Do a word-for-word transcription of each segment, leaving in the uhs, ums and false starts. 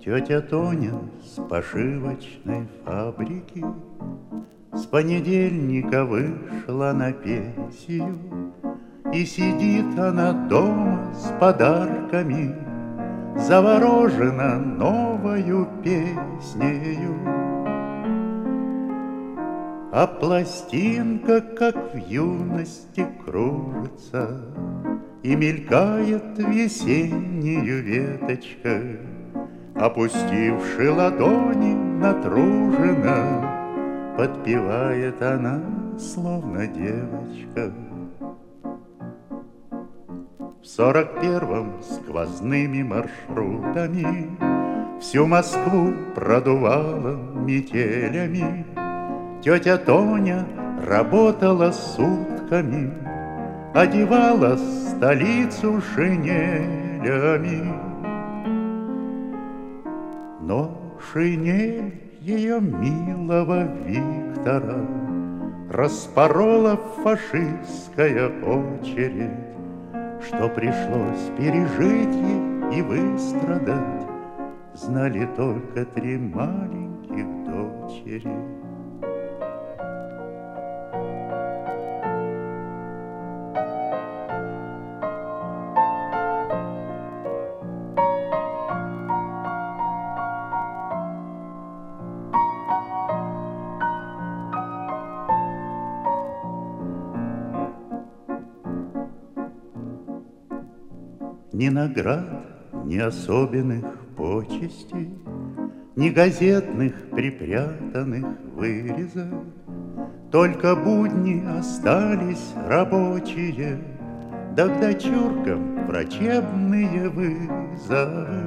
Тетя Тоня с пошивочной фабрики с понедельника вышла на пенсию, и сидит она дома с подарками, заворожена новою песнею. А пластинка, как в юности, кружится и мелькает весеннею веточкой. Опустивши ладони натруженно, подпевает она, словно девочка. В сорок первом сквозными маршрутами всю Москву продувала метелями. Тетя Тоня работала сутками, одевала столицу шинелями. Но шинель ее милого Виктора распорола фашистская очередь, что пришлось пережить ей и выстрадать, знали только три маленьких дочери. Ни наград, ни особенных почестей, ни газетных припрятанных вырезов, только будни остались рабочие, да к дочуркам врачебные вызовы.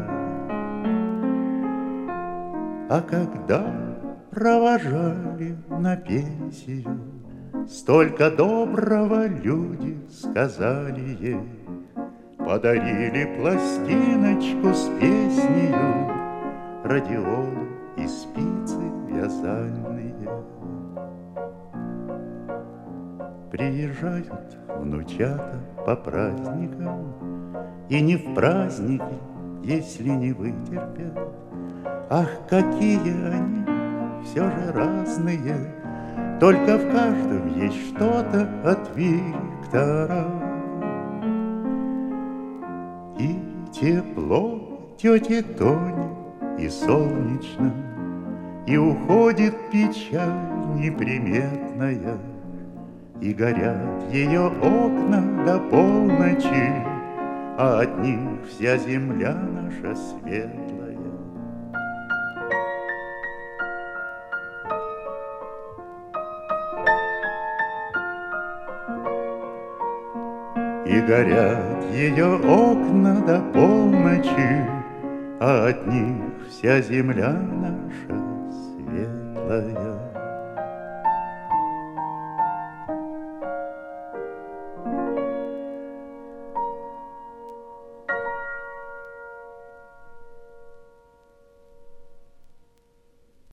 А когда провожали на пенсию, столько доброго люди сказали ей, подарили пластиночку с песнею, радиолу и спицы вязальные. Приезжают внучата по праздникам, и не в праздники, если не вытерпят. Ах, какие они все же разные, только в каждом есть что-то от Виктора. И тепло тети Тони, и солнечно, и уходит печаль неприметная, и горят ее окна до полночи, а от них вся земля наша светлая. И горят ее окна до полночи, а от них вся земля наша светлая.